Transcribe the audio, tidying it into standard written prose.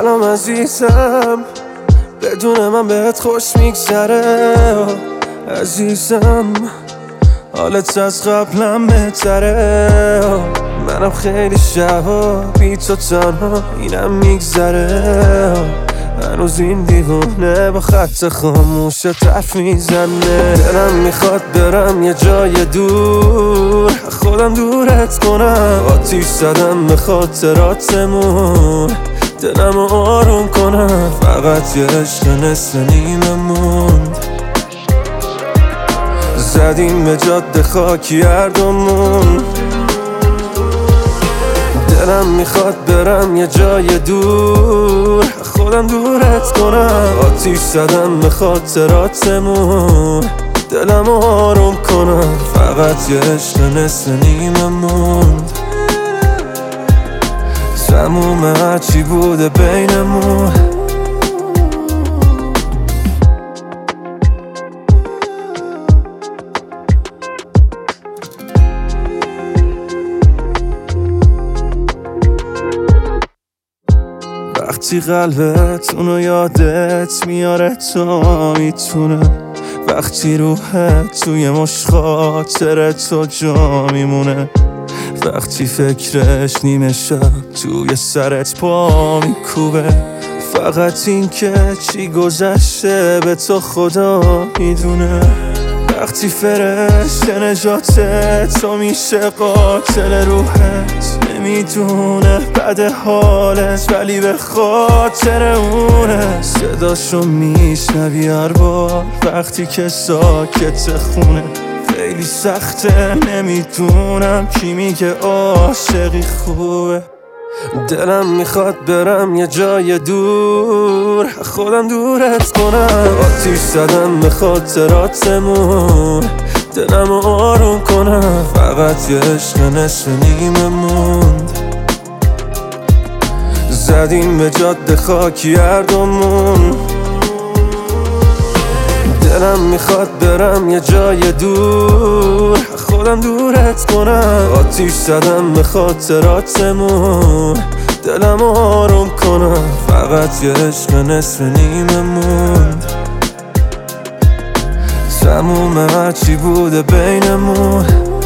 سلام عزیزم، بدون من بهت خوش میگذره عزیزم، حالت از قبلم بهتره. منم خیلی شبا بی تو تنها اینم میگذره، هنوز این دیوونه با خط خاموش حرف میزنه. دلم میخواد برم یه جای دور، خودم دورت کنم، آتیش زدم به خاطراتمون، دلم آروم کنم. فقط یه عشق نصف نیمه موند، زدیم به جاده خاکی هر دومون. دلم میخواد برم یه جای دور، خودم دورت کنم، آتیش زدم به خاطراتمون، دلم آروم کنم. فقط یه عشق نصف نیمه موند، تموم هرچی بوده بینمون. وقتی قلبت اونو یادت میاره تا میتونه، وقتی روحت توی مش خاطر تو جا میمونه، وقتی فکرش نیمه شب توی سرت پا میکوبه. فقط این که چی گذشته به تو خدا میدونه، وقتی فرشت نجات تو میشه قاتل روحت، نمیدونه بد حالت ولی به خاطر اونه. صداشو میشنوی هر بار وقتی که ساکت خونه، خیلی سخته نمیدونم کی میگه عاشقی خوبه. دلم میخواد برم یه جای دور، خودم دورت کنم، آتیش زدم به خاطراتمون، دلم آروم کنم. فقط یه عشق نصف نیمه موند، زدیم به جاده خاکی هر دومون. دلم میخواد برم یه جای دور، خودم دورت کنم، آتیش زدم به خاطراتمون، دلم آروم کنم. فقط یه عشق نصف نیمه موند، تموم هرچی بوده بینمون.